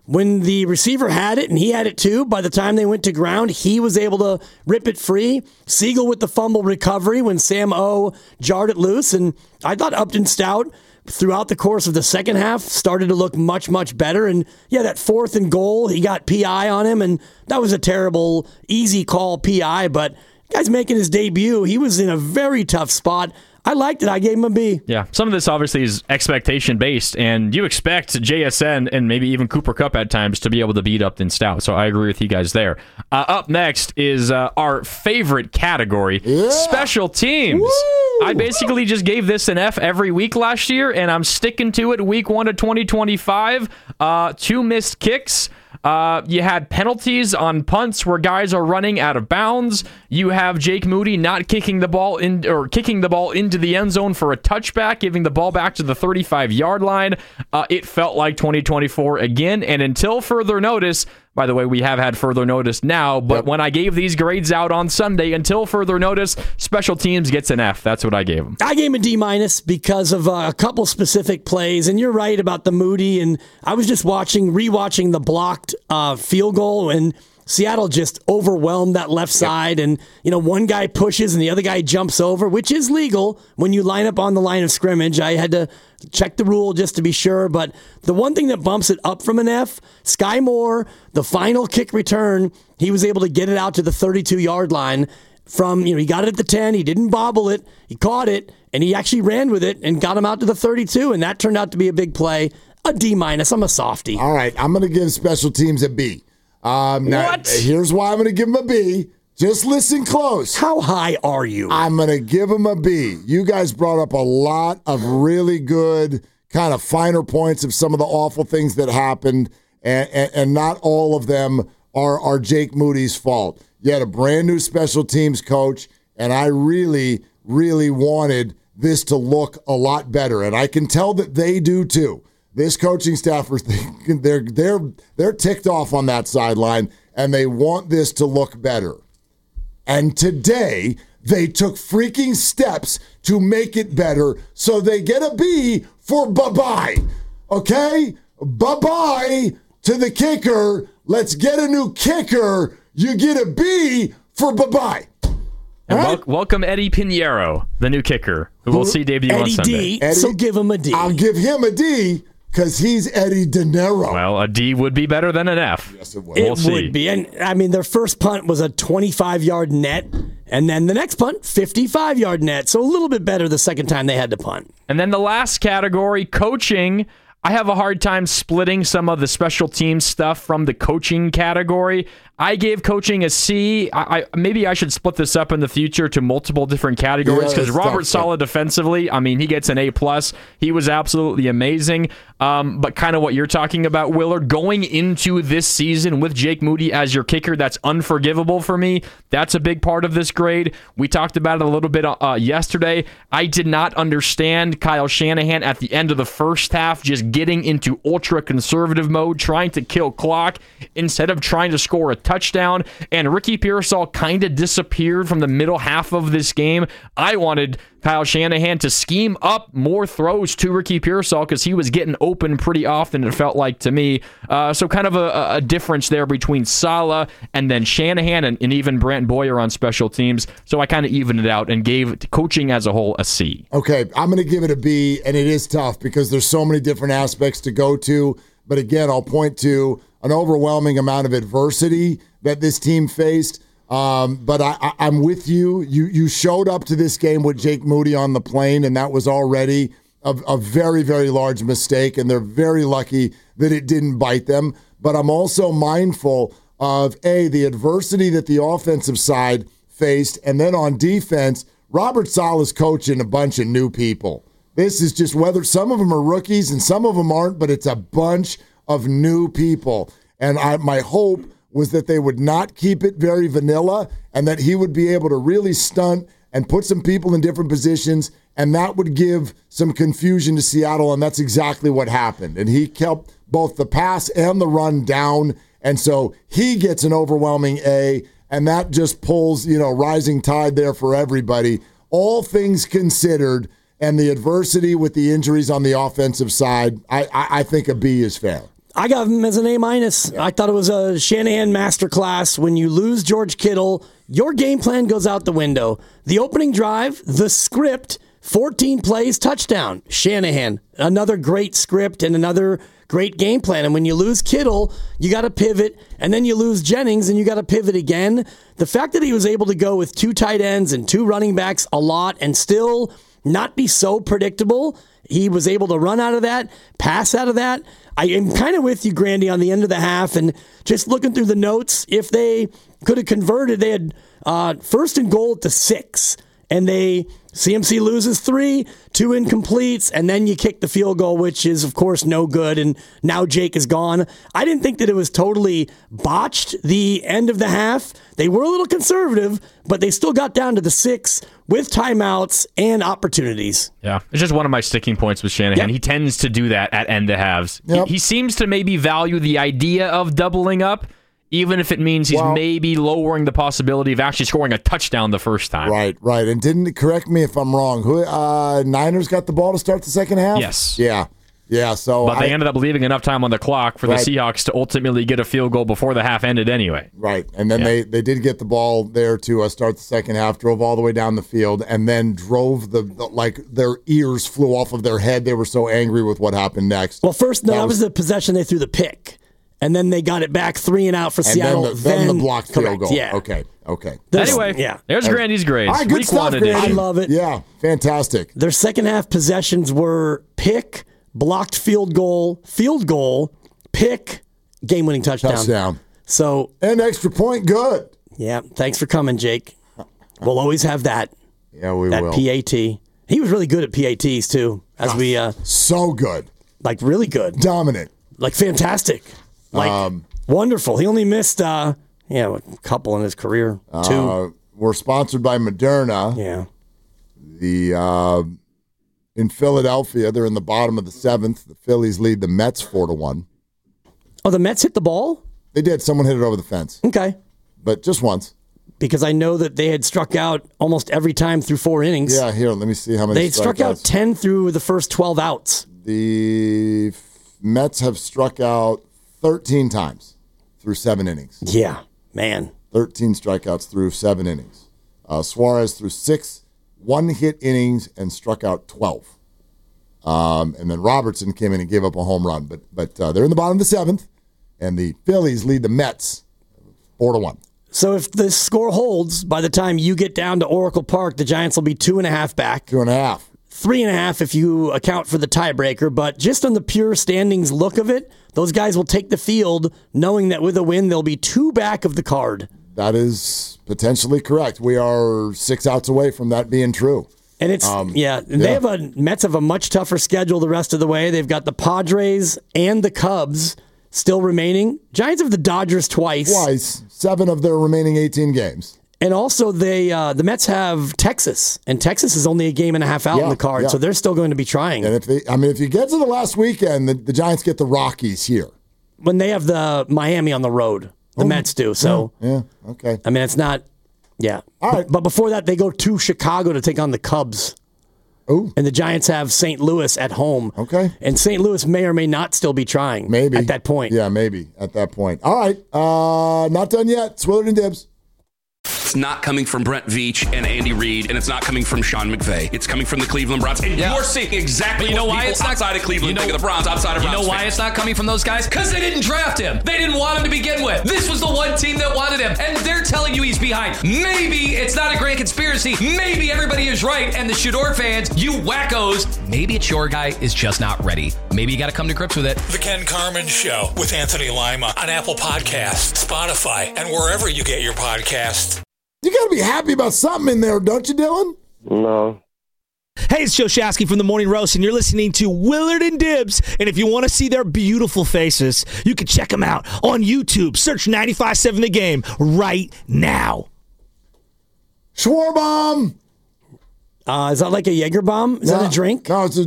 when the receiver had it, and he had it too, by the time they went to ground, he was able to rip it free. Siegel with the fumble recovery when Sam O jarred it loose. And I thought Upton Stout, throughout the course of the second half, started to look much, much better. And yeah, that 4th and goal, he got PI on him, and that was a terrible, easy call PI, but guy's making his debut. He was in a very tough spot. I liked it. I gave him a B. Yeah, some of this obviously is expectation-based, and you expect JSN and maybe even Cooper Kupp at times to be able to beat Upton Stout, so I agree with you guys there. Up next is our favorite category, special teams. Woo! I basically just gave this an F every week last year, and I'm sticking to it week 1 of 2025. 2 missed kicks. You had penalties on punts where guys are running out of bounds. You have Jake Moody not kicking the ball into the end zone for a touchback, giving the ball back to the 35-yard line. It felt like 2024 again, and until further notice. By the way, we have had further notice now, but when I gave these grades out on Sunday, until further notice, special teams gets an F. That's what I gave them. I gave him a D- because of a couple specific plays, and you're right about the Moody, and I was just rewatching the blocked field goal, and Seattle just overwhelmed that left side, and one guy pushes and the other guy jumps over, which is legal when you line up on the line of scrimmage. I had to check the rule just to be sure, but the one thing that bumps it up from an F, Sky Moore, the final kick return, he was able to get it out to the 32-yard line from, he got it at the 10, he didn't bobble it, he caught it, and he actually ran with it and got him out to the 32, and that turned out to be a big play. A D-. I'm a softie. All right, I'm going to give special teams a B. Now, here's why I'm going to give him a B. Just listen close. How high are you? I'm going to give him a B. You guys brought up a lot of really good kind of finer points of some of the awful things that happened, and not all of them are Jake Moody's fault. You had a brand new special teams coach, and I really, really wanted this to look a lot better, and I can tell that they do too. This coaching staff are thinking they're ticked off on that sideline, and they want this to look better. And today, they took freaking steps to make it better, so they get a B for bye-bye. Okay? Bye-bye to the kicker. Let's get a new kicker. You get a B for bye-bye. And right? Welcome Eddie Pinheiro, the new kicker, who we'll see debut on Sunday. Eddie, so give him a D. I'll give him a D. Because he's Eddie De Niro. Well, a D would be better than an F. Yes, it would. It would be. And, their first punt was a 25-yard net, and then the next punt, 55-yard net. So a little bit better the second time they had to punt. And then the last category, coaching. I have a hard time splitting some of the special team stuff from the coaching category. I gave coaching a C. Maybe I should split this up in the future to multiple different categories because Robert Saleh defensively, he gets an A+. He was absolutely amazing. But kind of what you're talking about, Willard, going into this season with Jake Moody as your kicker, that's unforgivable for me. That's a big part of this grade. We talked about it a little bit yesterday. I did not understand Kyle Shanahan at the end of the first half just getting into ultra-conservative mode, trying to kill clock instead of trying to score a touchdown, and Ricky Pearsall kind of disappeared from the middle half of this game. I wanted Kyle Shanahan to scheme up more throws to Ricky Pearsall because he was getting open pretty often, it felt like to me. So kind of a difference there between Saleh and then Shanahan and even Brant Boyer on special teams. So I kind of evened it out and gave coaching as a whole a C. Okay, I'm going to give it a B, and it is tough because there's so many different aspects to go to. But again, I'll point to an overwhelming amount of adversity that this team faced. But I'm with you. You showed up to this game with Jake Moody on the plane, and that was already a very, very large mistake, and they're very lucky that it didn't bite them. But I'm also mindful of, the adversity that the offensive side faced, and then on defense, Robert Saleh's coaching a bunch of new people. This is just whether some of them are rookies and some of them aren't, but it's a bunch of new people. And my hope was that they would not keep it very vanilla and that he would be able to really stunt and put some people in different positions, and that would give some confusion to Seattle, and that's exactly what happened. And he kept both the pass and the run down, and so he gets an overwhelming A, and that just pulls, rising tide there for everybody. All things considered, and the adversity with the injuries on the offensive side, I think a B is fair. I got him as an A-. I thought it was a Shanahan masterclass. When you lose George Kittle, your game plan goes out the window. The opening drive, the script, 14 plays, touchdown. Shanahan, another great script and another great game plan. And when you lose Kittle, you got to pivot, and then you lose Jennings, and you got to pivot again. The fact that he was able to go with 2 tight ends and 2 running backs a lot and still not be so predictable, he was able to run out of that, pass out of that. I am kind of with you, Grandy, on the end of the half, and just looking through the notes, if they could have converted, they had first and goal at the 6, and CMC loses 3, 2 incompletes, and then you kick the field goal, which is, of course, no good, and now Jake is gone. I didn't think that it was totally botched, the end of the half. They were a little conservative, but they still got down to the 6 with timeouts and opportunities. Yeah, it's just one of my sticking points with Shanahan. Yep. He tends to do that at end of halves. Yep. He seems to maybe value the idea of doubling up, even if it means he's maybe lowering the possibility of actually scoring a touchdown the first time. Right. And didn't, correct me if I'm wrong, Niners got the ball to start the second half? Yes. Yeah, so but they ended up leaving enough time on the clock for the Seahawks to ultimately get a field goal before the half ended anyway. Right, and then they did get the ball there to start the second half, drove all the way down the field, and then drove their ears flew off of their head. They were so angry with what happened next. Well, first, that was the possession they threw the pick. And then they got it back 3 and out for Seattle. Then the blocked field goal. Yeah. Okay. Anyway, there's Grandy's grades. All right, good stuff, Grandy. I love it. Yeah, fantastic. Their second half possessions were pick, blocked field goal, pick, game-winning touchdown. So and extra point, good. Yeah, thanks for coming, Jake. We'll always have that. Yeah, we will. That PAT. He was really good at PATs, too. So good. Like, really good. Dominant. Like, fantastic. Like, wonderful. He only missed, a couple in his career. 2. We're sponsored by Moderna. Yeah. In Philadelphia, they're in the bottom of the 7th. The Phillies lead the Mets 4-1. Oh, the Mets hit the ball? They did. Someone hit it over the fence. Okay. But just once. Because I know that they had struck out almost every time through 4 innings. Yeah, here, let me see how many they struck out 10 through the first 12 outs. The Mets have struck out 13 times through 7 innings. Yeah, man. 13 strikeouts through 7 innings. Suarez threw 6 one-hit innings and struck out 12. And then Robertson came in and gave up a home run. But they're in the bottom of the 7th, and the Phillies lead the Mets 4-1. So if this score holds, by the time you get down to Oracle Park, the Giants will be 2.5 back. 2.5. 3.5 if you account for the tiebreaker. But just on the pure standings look of it, those guys will take the field knowing that with a win, they'll be 2 back of the card. That is potentially correct. We are 6 outs away from that being true. And it's, Mets have a much tougher schedule the rest of the way. They've got the Padres and the Cubs still remaining. Giants have the Dodgers twice. 7 of their remaining 18 games. And also, the Mets have Texas, and Texas is only a game and a half out in the card, so they're still going to be trying. And if you get to the last weekend, the Giants get the Rockies here. When they have the Miami on the road, the Mets do. So okay. I mean, it's not. Yeah. All right. But before that, they go to Chicago to take on the Cubs. Ooh. And the Giants have St. Louis at home. Okay. And St. Louis may or may not still be trying. Maybe at that point. Yeah, maybe at that point. All right. Not done yet. Swillard and Dibs. It's not coming from Brent Veach and Andy Reid, and it's not coming from Sean McVay. It's coming from the Cleveland Browns. And you're seeing exactly what people outside of Cleveland think of the Browns, outside of Browns. You know why it's not coming from those guys? Because they didn't draft him. They didn't want him to begin with. This was the one team that wanted him, and they're telling you he's behind. Maybe it's not a grand conspiracy. Maybe everybody is right, and the Shador fans, you wackos, maybe it's your guy is just not ready. Maybe you got to come to grips with it. The Ken Carman Show with Anthony Lima on Apple Podcasts, Spotify, and wherever you get your podcasts. You got to be happy about something in there, don't you, Dylan? No. Hey, it's Joe Shasky from the Morning Roast, and you're listening to Willard and Dibs. And if you want to see their beautiful faces, you can check them out on YouTube. Search 95.7 The Game right now. Schwarbomb! Is that like a Jaeger bomb? Is that a drink? No, it's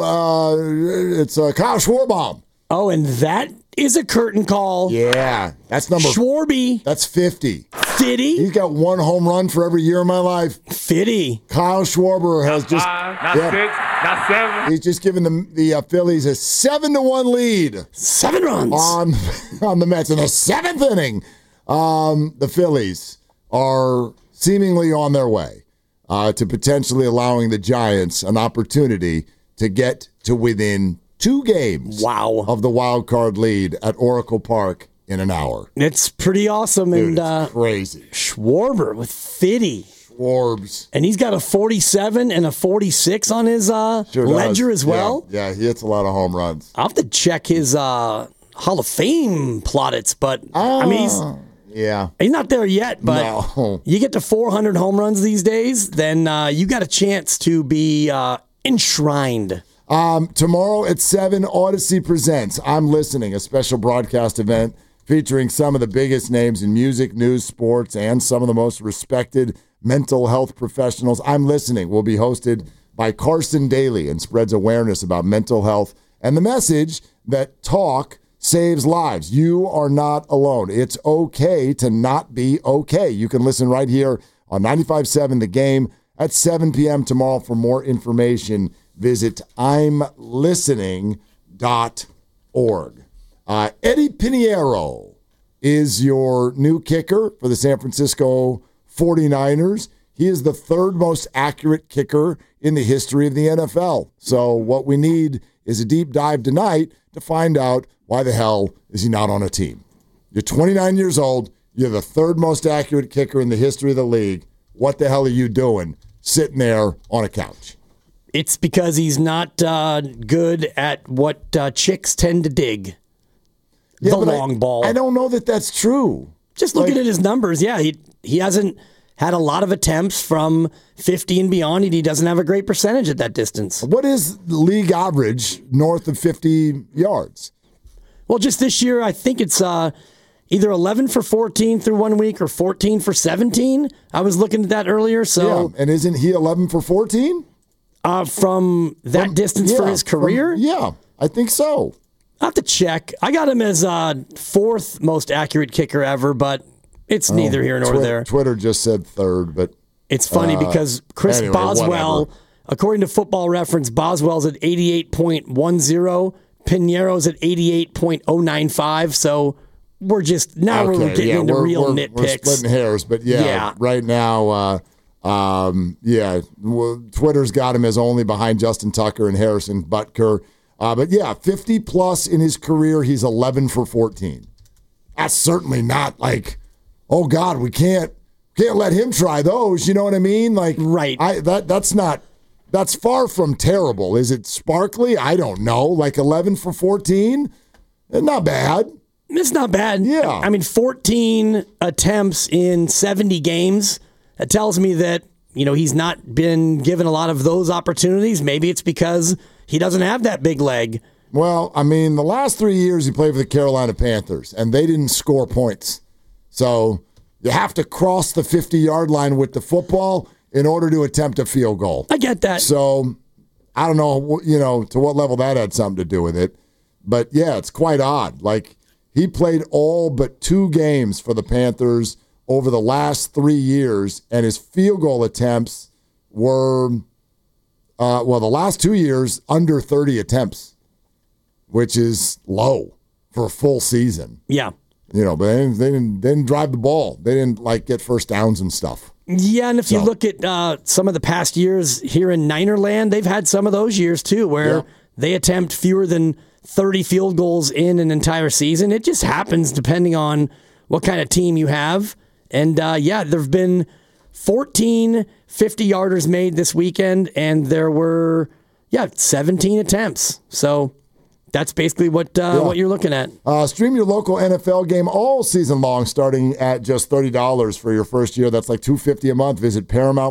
a Kyle Schwarbomb. Oh, and that is a curtain call. Yeah, that's number. Schwarby. That's 50. 50? He's got 1 home run for every year of my life. 50. Kyle Schwarber has just. Not 7. He's just given the Phillies a 7-1 lead. 7 runs on the Mets in the 7th inning. The Phillies are seemingly on their way to potentially allowing the Giants an opportunity to get to within 2 games of the wild card lead at Oracle Park in an hour. It's pretty awesome. Dude, and it's crazy. Schwarber with 50. Schwarbs. And he's got a 47 and a 46 on his ledger as well. Yeah, he hits a lot of home runs. I'll have to check his Hall of Fame plaudits, but I mean, he's not there yet. But you get to 400 home runs these days, then you got a chance to be enshrined. Tomorrow at 7, Odyssey presents I'm Listening, a special broadcast event featuring some of the biggest names in music, news, sports, and some of the most respected mental health professionals. I'm Listening will be hosted by Carson Daly and spreads awareness about mental health and the message that talk saves lives. You are not alone. It's okay to not be okay. You can listen right here on 95.7 The Game at 7 p.m. tomorrow. For more information, visit imlistening.org. Eddie Pinheiro is your new kicker for the San Francisco 49ers. He is the 3rd most accurate kicker in the history of the NFL. So what we need is a deep dive tonight to find out why the hell is he not on a team. You're 29 years old. You're the 3rd most accurate kicker in the history of the league. What the hell are you doing sitting there on a couch? It's because he's not good at what chicks tend to dig. The long ball. I don't know that that's true. Just looking at his numbers, he hasn't had a lot of attempts from 50 and beyond, and he doesn't have a great percentage at that distance. What is the league average north of 50 yards? Well, just this year, I think it's either 11 for 14 through 1 week or 14 for 17. I was looking at that earlier. So, and isn't he 11 for 14? From that distance for his career? I think so. I'll have to check. I got him as 4th most accurate kicker ever, but it's neither here nor there. Twitter just said 3rd, but it's funny because Chris Boswell, according to Football Reference, Boswell's at 88.10, Pinheiro's at 88.095. So we're just now we're getting into real nitpicks. We're splitting hairs, but right now, Twitter's got him as only behind Justin Tucker and Harrison Butker. But 50 plus in his career, he's 11 for 14. That's certainly not like, oh God, we can't let him try those. You know what I mean? Like, right? That's far from terrible. Is it sparkly? I don't know. Like 11 for 14, not bad. It's not bad. Yeah, I mean, 14 attempts in 70 games. That tells me that he's not been given a lot of those opportunities. Maybe it's because he doesn't have that big leg. Well, I mean, the last 3 years he played for the Carolina Panthers, and they didn't score points. So you have to cross the 50-yard line with the football in order to attempt a field goal. I get that. So I don't know, to what level that had something to do with it. But, it's quite odd. Like, he played all but 2 games for the Panthers over the last 3 years, and his field goal attempts were, the last 2 years, under 30 attempts, which is low for a full season. Yeah. But they didn't drive the ball. They didn't, get first downs and stuff. Yeah, and if you look at some of the past years here in Ninerland, they've had some of those years, too, where they attempt fewer than 30 field goals in an entire season. It just happens depending on what kind of team you have. And, there have been 14 50-yarders made this weekend, and there were, 17 attempts. So that's basically what you're looking at. Stream your local NFL game all season long, starting at just $30 for your first year. That's like $250 a month. Visit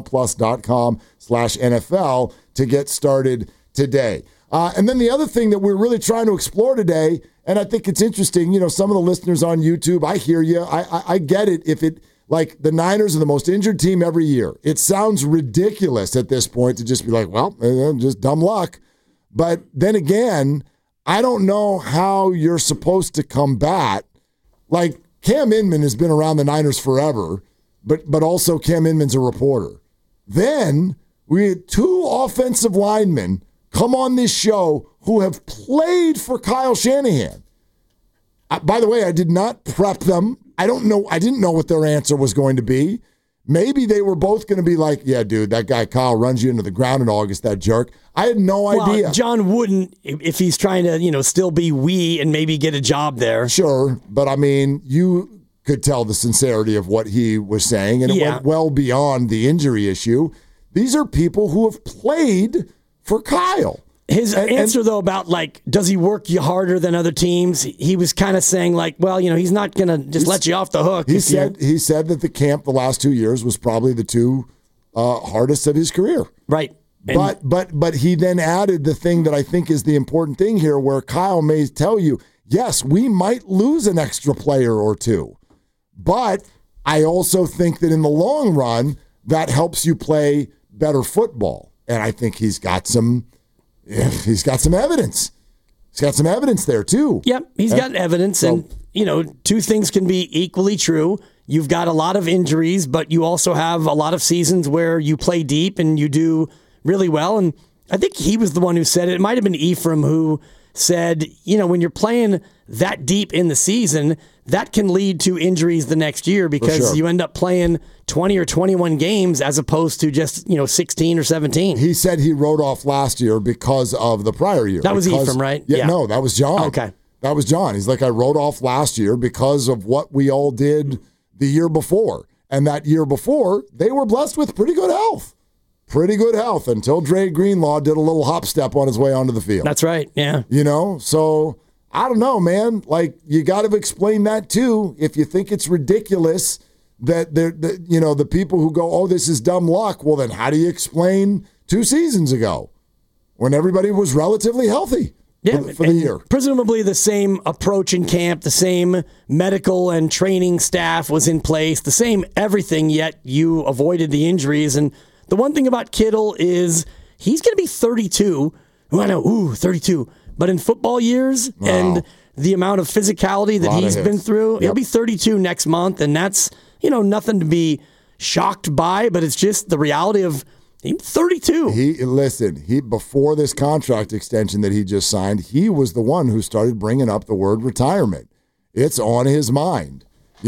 ParamountPlus.com/NFL to get started today. And then the other thing that we're really trying to explore today, and I think it's interesting, some of the listeners on YouTube, I hear you. I get it. If it, like, the Niners are the most injured team every year. It sounds ridiculous at this point to just be like, well, just dumb luck. But then again, I don't know how you're supposed to combat. Like, Cam Inman has been around the Niners forever, but also Cam Inman's a reporter. Then we had 2 offensive linemen come on this show who have played for Kyle Shanahan. By the way, I did not prep them. I didn't know what their answer was going to be. Maybe they were both going to be like, yeah, dude, that guy Kyle runs you into the ground in August, that jerk. I had no idea. John wouldn't if he's trying to, still be and maybe get a job there. Sure, but I mean, you could tell the sincerity of what he was saying, and it went well beyond the injury issue. These are people who have played for Kyle. His answer, though, about, does he work you harder than other teams? He was kind of saying, he's not going to just let you off the hook. He said that the camp the last 2 years was probably the two hardest of his career. Right. But he then added the thing that I think is the important thing here, where Kyle may tell you, yes, we might lose an extra player or two, but I also think that in the long run, that helps you play better football. And I think he's got some evidence. He's got some evidence there, too. Yep, he's got evidence. So, and, two things can be equally true. You've got a lot of injuries, but you also have a lot of seasons where you play deep and you do really well. And I think he was the one who said it. It might have been Ephraim who said, when you're playing that deep in the season, that can lead to injuries the next year because you end up playing 20 or 21 games as opposed to just, 16 or 17. He said he wrote off last year because of the prior year. That was Ephraim, right? Yeah, no, that was John. Okay. That was John. He's like, I wrote off last year because of what we all did the year before. And that year before, they were blessed with pretty good health. Pretty good health until Dre Greenlaw did a little hop step on his way onto the field. That's right, yeah. So I don't know, man. You got to explain that too. If you think it's ridiculous that the people who go, oh, this is dumb luck, well, then how do you explain 2 seasons ago when everybody was relatively healthy for the year? Presumably the same approach in camp, the same medical and training staff was in place, the same everything, yet you avoided the injuries. And the one thing about Kittle is he's going to be 32. I know, 32. But in football years and the amount of physicality that he's been through, he'll be 32 next month. And that's, nothing to be shocked by, but it's just the reality of he's 32. Before this contract extension that he just signed, he was the one who started bringing up the word retirement. It's on his mind.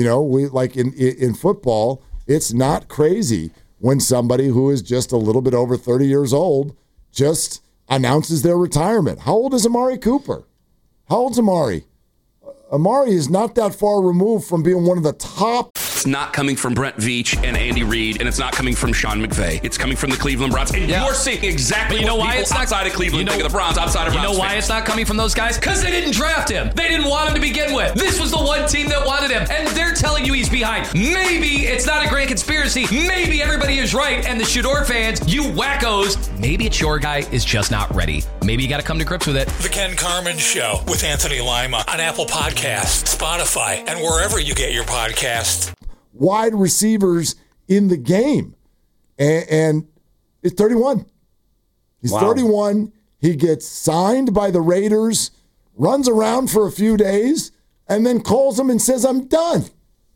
In football, it's not crazy when somebody who is just a little bit over 30 years old just announces their retirement. How old is Amari Cooper? How old's Amari? Amari is not that far removed from being one of the top. It's not coming from Brent Veach and Andy Reid, and it's not coming from Sean McVay. It's coming from the Cleveland Browns. And you're seeing exactly what people outside of Cleveland think of the Browns, outside of Browns. You know why it's not coming from those guys? Because they didn't draft him. They didn't want him to begin with. This was the one team that wanted him, and they're telling you he's behind. Maybe it's not a grand conspiracy. Maybe everybody is right, and the Shador fans, you wackos, maybe it's your guy is just not ready. Maybe you got to come to grips with it. The Ken Carman Show with Anthony Lima on Apple Podcasts, Spotify, and wherever you get your podcasts. Wide receivers in the game. And it's 31. He's 31. He gets signed by the Raiders, runs around for a few days, and then calls them and says, I'm done.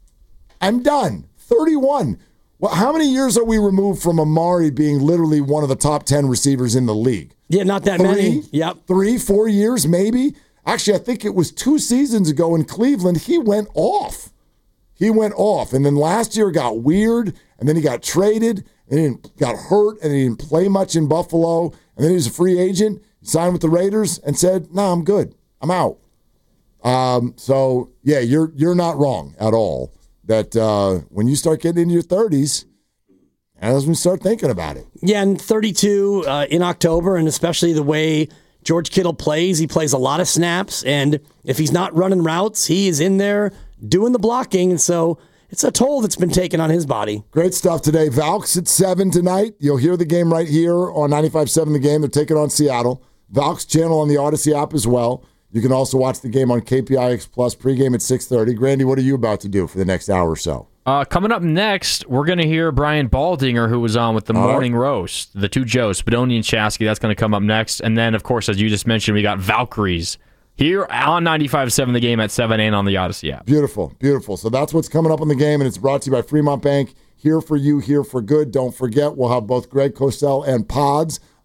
31. Well, how many years are we removed from Amari being literally one of the top 10 receivers in the league? Yeah, not that many. Yep. 3-4 years maybe. Actually, I think it was 2 seasons ago in Cleveland, he went off. And then last year got weird, and then he got traded, and he got hurt, and he didn't play much in Buffalo, and then he was a free agent, signed with the Raiders, and said, no, I'm good. I'm out. So, yeah, you're not wrong at all that when you start getting into your 30s, that's when you start thinking about it. Yeah, and 32 in October, and especially the way George Kittle plays, he plays a lot of snaps, and if he's not running routes, he is in there doing the blocking, and so it's a toll that's been taken on his body. Great stuff today. Valks at 7 tonight. You'll hear the game right here on 95.7 The Game. They're taking on Seattle. Valks channel on the Odyssey app as well. You can also watch the game on KPIX Plus pregame at 6:30. Grandy, what are you about to do for the next hour or so? Coming up next, we're going to hear Brian Baldinger, who was on with the Morning Roast, the two Joes, Spadoni and Chasky. That's going to come up next. And then, of course, as you just mentioned, we got Valkyries here on 95.7 The Game at 7 and on the Odyssey app. Beautiful, beautiful. So that's what's coming up in the game, and it's brought to you by Fremont Bank. Here for you, here for good. Don't forget, we'll have both Greg Cosell and Pods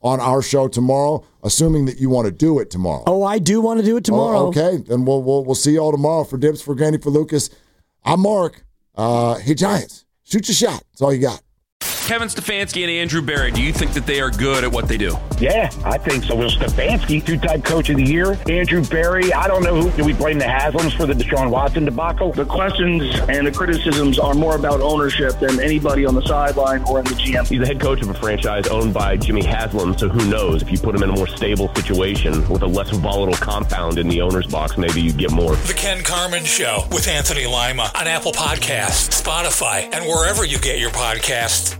on our show tomorrow, assuming that you want to do it tomorrow. Oh, I do want to do it tomorrow. Oh, okay, then we'll see you all tomorrow. For Dibs, for Granny, for Lucas, I'm Mark. Hey, Giants, shoot your shot. That's all you got. Kevin Stefanski and Andrew Berry, do you think that they are good at what they do? Yeah, I think so. Well, Stefanski, two-time coach of the year. Andrew Berry, I don't know do we blame the Haslams for the Deshaun Watson debacle? The questions and the criticisms are more about ownership than anybody on the sideline or in the GM. He's the head coach of a franchise owned by Jimmy Haslam, so who knows? If you put him in a more stable situation with a less volatile compound in the owner's box, maybe you get more. The Ken Carman Show with Anthony Lima on Apple Podcasts, Spotify, and wherever you get your podcasts.